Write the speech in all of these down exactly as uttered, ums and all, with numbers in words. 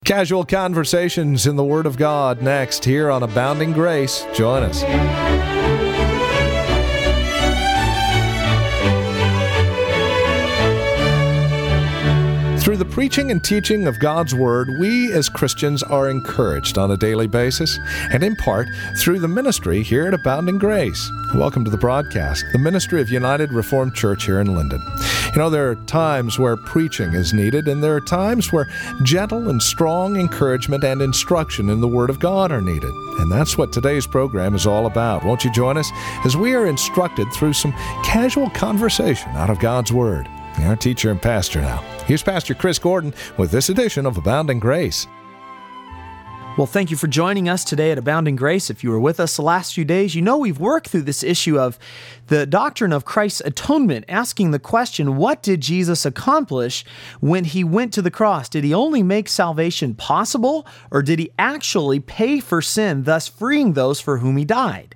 Casual conversations in the Word of God next here on Abounding Grace. Join us. Through the preaching and teaching of God's Word, we as Christians are encouraged on a daily basis, and in part through the ministry here at Abounding Grace. Welcome to the broadcast, the ministry of United Reformed Church here in Linden. You know, there are times where preaching is needed, and there are times where gentle and strong encouragement and instruction in the Word of God are needed. And that's what today's program is all about. Won't you join us as we are instructed through some casual conversation out of God's Word? Our teacher and pastor now. Here's Pastor Chris Gordon with this edition of Abounding Grace. Well, thank you for joining us today at Abounding Grace. If you were with us the last few days, you know we've worked through this issue of the doctrine of Christ's atonement, asking the question, what did Jesus accomplish when he went to the cross? Did he only make salvation possible, or did he actually pay for sin, thus freeing those for whom he died?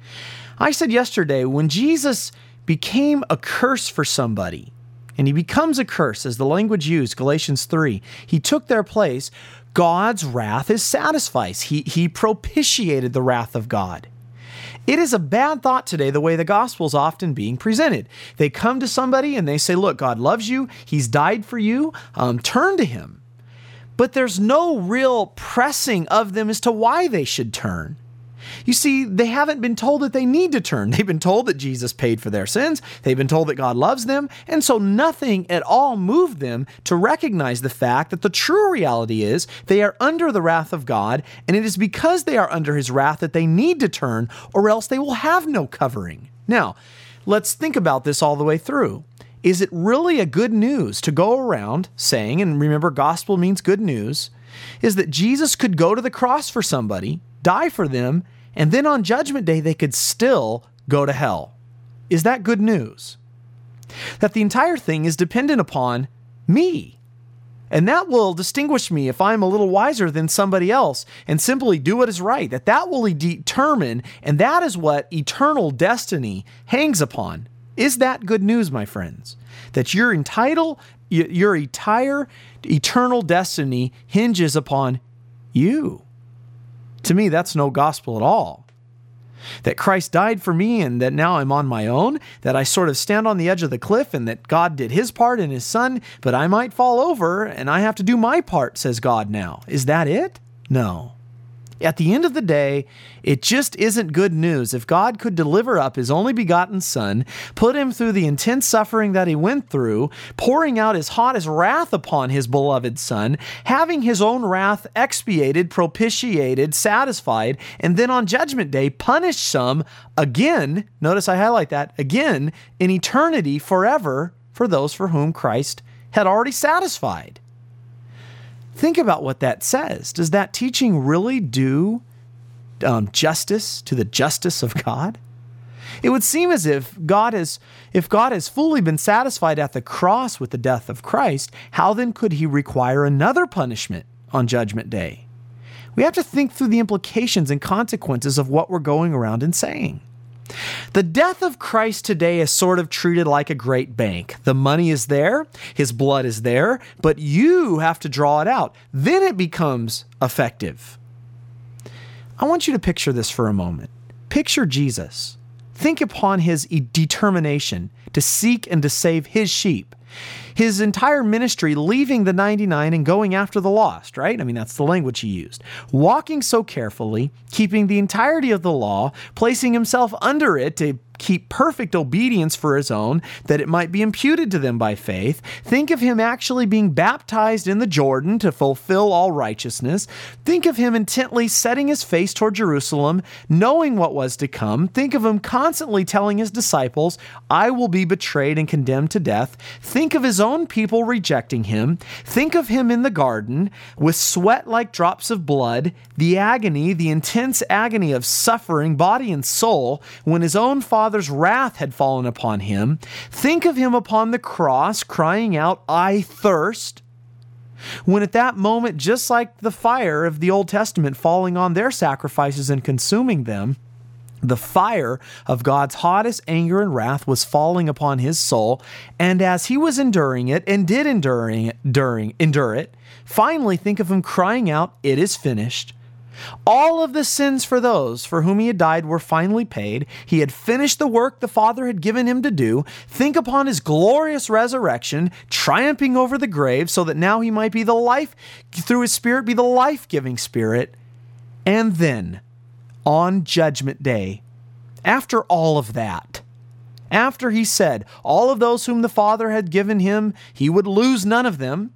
I said yesterday, when Jesus became a curse for somebody, and he becomes a curse, as the language used, Galatians three. He took their place. God's wrath is satisfied. He, he propitiated the wrath of God. It is a bad thought today, the way the gospel is often being presented. They come to somebody and they say, look, God loves you. He's died for you. Um, turn to him. But there's no real pressing of them as to why they should turn. You see, they haven't been told that they need to turn. They've been told that Jesus paid for their sins. They've been told that God loves them. And so nothing at all moved them to recognize the fact that the true reality is they are under the wrath of God, and it is because they are under his wrath that they need to turn, or else they will have no covering. Now, let's think about this all the way through. Is it really a good news to go around saying, and remember, gospel means good news, is that Jesus could go to the cross for somebody, die for them, and then on Judgment Day, they could still go to hell? Is that good news? That the entire thing is dependent upon me. And that will distinguish me if I'm a little wiser than somebody else and simply do what is right. That that will determine, and that is what eternal destiny hangs upon. Is that good news, my friends? That your entitled, your entire eternal destiny hinges upon you. To me, that's no gospel at all. That Christ died for me and that now I'm on my own, that I sort of stand on the edge of the cliff and that God did his part in his son, but I might fall over and I have to do my part, says God now. Is that it? No. At the end of the day, it just isn't good news. If God could deliver up his only begotten son, put him through the intense suffering that he went through, pouring out his hottest wrath upon his beloved son, having his own wrath expiated, propitiated, satisfied, and then on Judgment Day punish some again, notice I highlight that, again, in eternity forever for those for whom Christ had already satisfied. Think about what that says. Does that teaching really do um, justice to the justice of God? It would seem as if God has, if God has fully been satisfied at the cross with the death of Christ, how then could he require another punishment on Judgment Day? We have to think through the implications and consequences of what we're going around and saying. The death of Christ today is sort of treated like a great bank. The money is there, his blood is there, but you have to draw it out. Then it becomes effective. I want you to picture this for a moment. Picture Jesus. Think upon his determination to seek and to save his sheep. His entire ministry leaving the ninety-nine and going after the lost, right? I mean, that's the language he used. Walking so carefully, keeping the entirety of the law, placing himself under it to keep perfect obedience for his own, that it might be imputed to them by faith. Think of him actually being baptized in the Jordan to fulfill all righteousness. Think of him intently setting his face toward Jerusalem, knowing what was to come. Think of him constantly telling his disciples, I will be betrayed and condemned to death. Think of his own people rejecting him. Think of him in the garden with sweat like drops of blood, the agony, the intense agony of suffering, body and soul, when his own father Father's wrath had fallen upon him. Think of him upon the cross crying out, I thirst. When at that moment, just like the fire of the Old Testament falling on their sacrifices and consuming them, the fire of God's hottest anger and wrath was falling upon his soul, and as he was enduring it and did enduring it, during, endure it, Finally, think of him crying out, "It is finished." All of the sins for those for whom he had died were finally paid. He had finished the work the Father had given him to do. Think upon his glorious resurrection, triumphing over the grave, so that now he might be the life, through his Spirit, be the life-giving Spirit. And then, on Judgment Day, after all of that, after he said, all of those whom the Father had given him, he would lose none of them,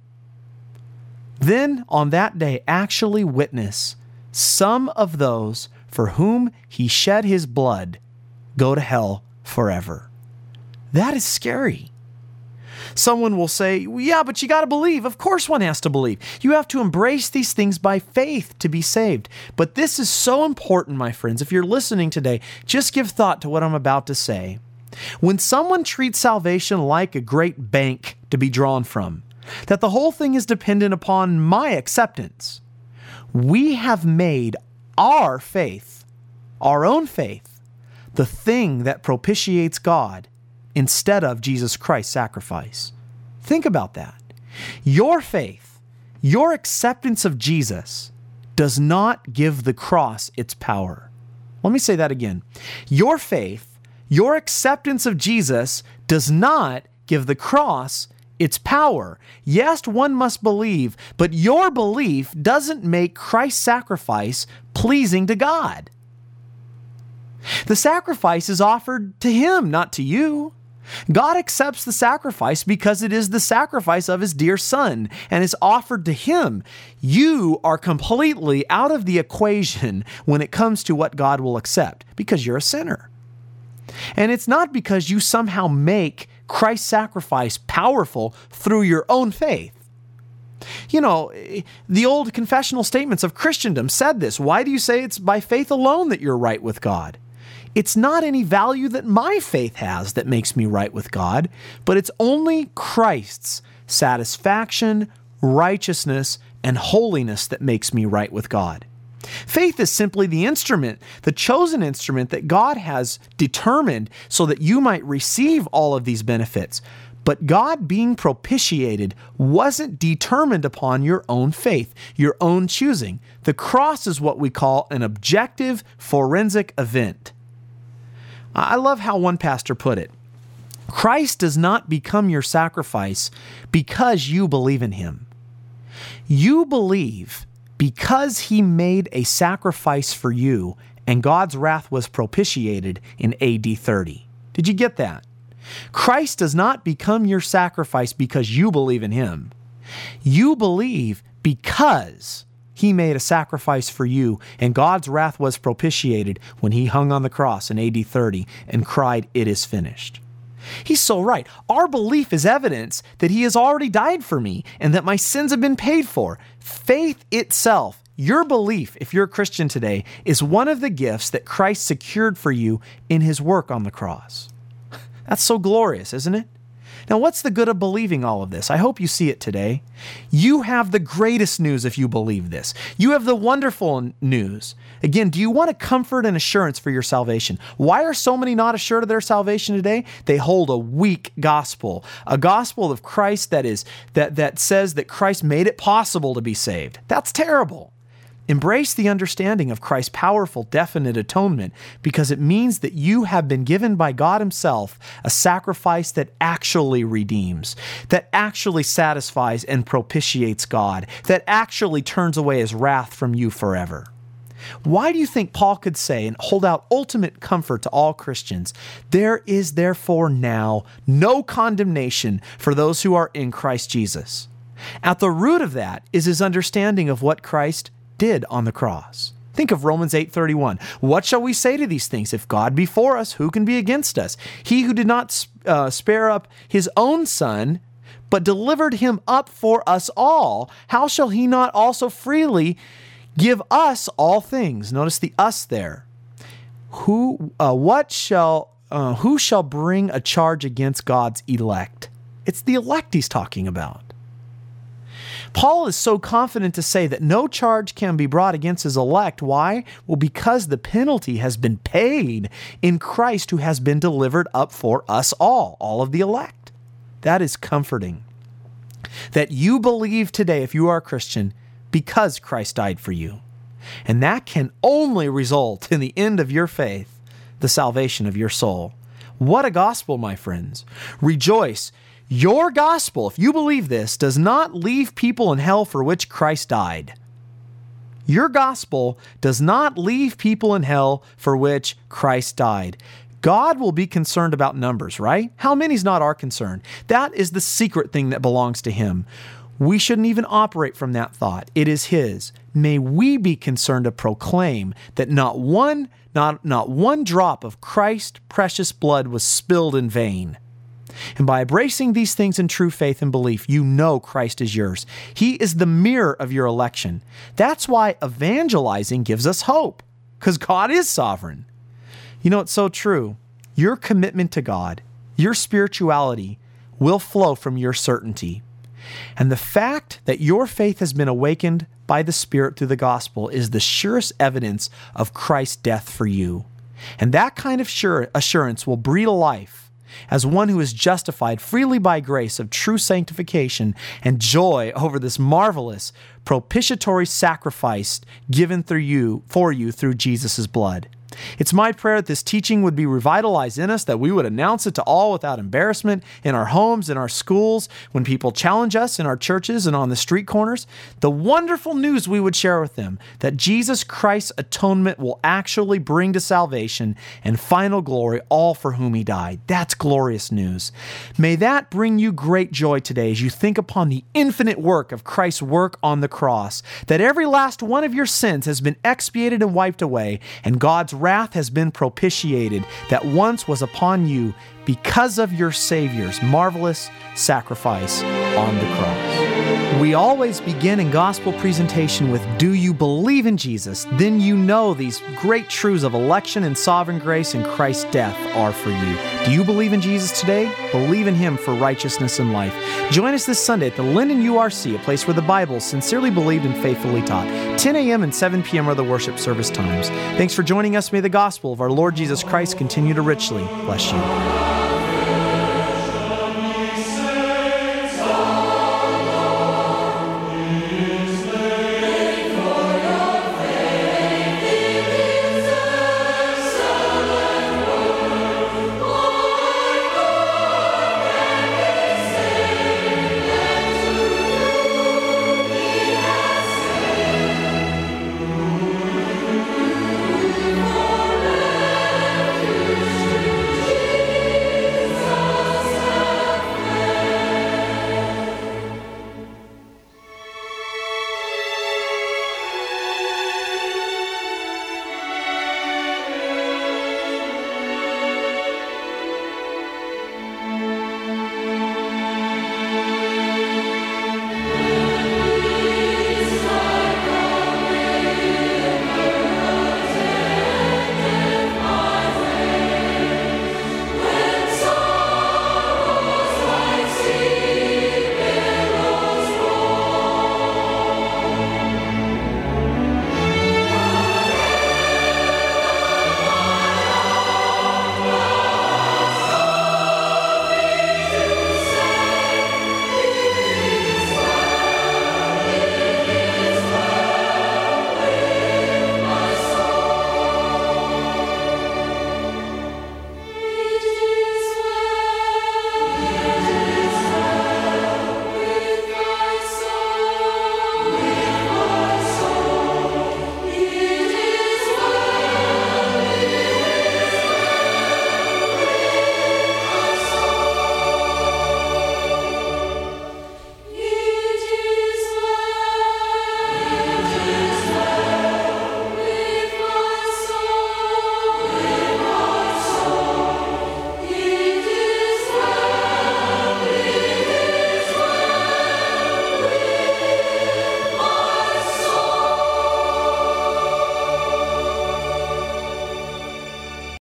then on that day actually witness some of those for whom he shed his blood go to hell forever. That is scary. Someone will say, well, yeah, but you got to believe. Of course one has to believe. You have to embrace these things by faith to be saved. But this is so important, my friends. If you're listening today, just give thought to what I'm about to say. When someone treats salvation like a great bank to be drawn from, that the whole thing is dependent upon my acceptance, we have made our faith, our own faith, the thing that propitiates God instead of Jesus Christ's sacrifice. Think about that. Your faith, your acceptance of Jesus does not give the cross its power. Let me say that again. Your faith, your acceptance of Jesus does not give the cross its power. Yes, one must believe, but your belief doesn't make Christ's sacrifice pleasing to God. The sacrifice is offered to him, not to you. God accepts the sacrifice because it is the sacrifice of his dear Son and is offered to him. You are completely out of the equation when it comes to what God will accept because you're a sinner. And it's not because you somehow make Christ's sacrifice powerful through your own faith. You know, the old confessional statements of Christendom said this. Why do you say it's by faith alone that you're right with God? It's not any value that my faith has that makes me right with God, but it's only Christ's satisfaction, righteousness, and holiness that makes me right with God. Faith is simply the instrument, the chosen instrument that God has determined so that you might receive all of these benefits. But God being propitiated wasn't determined upon your own faith, your own choosing. The cross is what we call an objective forensic event. I love how one pastor put it. Christ does not become your sacrifice because you believe in him. You believe because he made a sacrifice for you, and God's wrath was propitiated in A D thirty. Did you get that? Christ does not become your sacrifice because you believe in him. You believe because he made a sacrifice for you, and God's wrath was propitiated when he hung on the cross in A D thirty and cried, "It is finished." He's so right. Our belief is evidence that he has already died for me and that my sins have been paid for. Faith itself, your belief, if you're a Christian today, is one of the gifts that Christ secured for you in his work on the cross. That's so glorious, isn't it? Now, what's the good of believing all of this? I hope you see it today. You have the greatest news if you believe this. You have the wonderful news. Again, do you want a comfort and assurance for your salvation? Why are so many not assured of their salvation today? They hold a weak gospel, a gospel of Christ that is that that says that Christ made it possible to be saved. That's terrible. Embrace the understanding of Christ's powerful, definite atonement because it means that you have been given by God himself a sacrifice that actually redeems, that actually satisfies and propitiates God, that actually turns away his wrath from you forever. Why do you think Paul could say and hold out ultimate comfort to all Christians? There is therefore now no condemnation for those who are in Christ Jesus. At the root of that is his understanding of what Christ did on the cross. Think of Romans eight thirty-one. What shall we say to these things? If God be for us, who can be against us? He who did not uh, spare up his own son, but delivered him up for us all, how shall he not also freely give us all things? Notice the us there. Who, uh, what shall, uh, who shall bring a charge against God's elect? It's the elect he's talking about. Paul is so confident to say that no charge can be brought against his elect. Why? Well, because the penalty has been paid in Christ who has been delivered up for us all, all of the elect. That is comforting. that you believe today, if you are a Christian, because Christ died for you. And that can only result in the end of your faith, the salvation of your soul. What a gospel, my friends. Rejoice. Your gospel, if you believe this, does not leave people in hell for which Christ died. Your gospel does not leave people in hell for which Christ died. God will be concerned about numbers, right? How many is not our concern? That is the secret thing that belongs to Him. We shouldn't even operate from that thought. It is His. May we be concerned to proclaim that not one, not, not one drop of Christ's precious blood was spilled in vain. And by embracing these things in true faith and belief, you know Christ is yours. He is the mirror of your election. That's why evangelizing gives us hope, because God is sovereign. You know, it's so true. Your commitment to God, your spirituality will flow from your certainty. And the fact that your faith has been awakened by the Spirit through the gospel is the surest evidence of Christ's death for you. And that kind of sure assurance will breathe a life as one who is justified freely by grace of true sanctification and joy over this marvelous propitiatory sacrifice given through you, for you through Jesus' blood. It's my prayer that this teaching would be revitalized in us, that we would announce it to all without embarrassment in our homes, in our schools, when people challenge us in our churches and on the street corners. The wonderful news we would share with them that Jesus Christ's atonement will actually bring to salvation and final glory all for whom He died. That's glorious news. May that bring you great joy today as you think upon the infinite work of Christ's work on the cross, that every last one of your sins has been expiated and wiped away, and God's wrath has been propitiated that once was upon you because of your Savior's marvelous sacrifice on the cross. We always begin in gospel presentation with, do you believe in Jesus? Then you know these great truths of election and sovereign grace and Christ's death are for you. Do you believe in Jesus today? Believe in Him for righteousness and life. Join us this Sunday at the Linden U R C, a place where the Bible is sincerely believed and faithfully taught. ten a.m. and seven p.m. are the worship service times. Thanks for joining us. May the gospel of our Lord Jesus Christ continue to richly bless you.